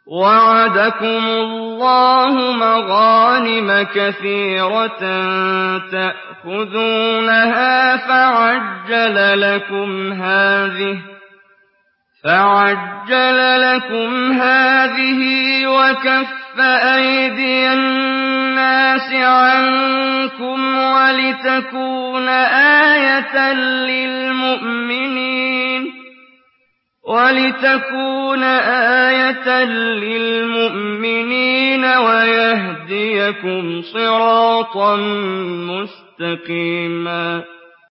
وَعَدَكُمُ اللَّهُ مَغَانِمَ كَثِيرَةً تَأْخُذُونَهَا فَعَجَّلَ لَكُمْ هَٰذِهِ وَكَفَّ أَيْدِيَ النَّاسِ عَنكُمْ وَلِتَكُونَ آيَةً لِّلْمُؤْمِنِينَ وَيَهْدِيَكُمْ صِرَاطًا مُّسْتَقِيمًا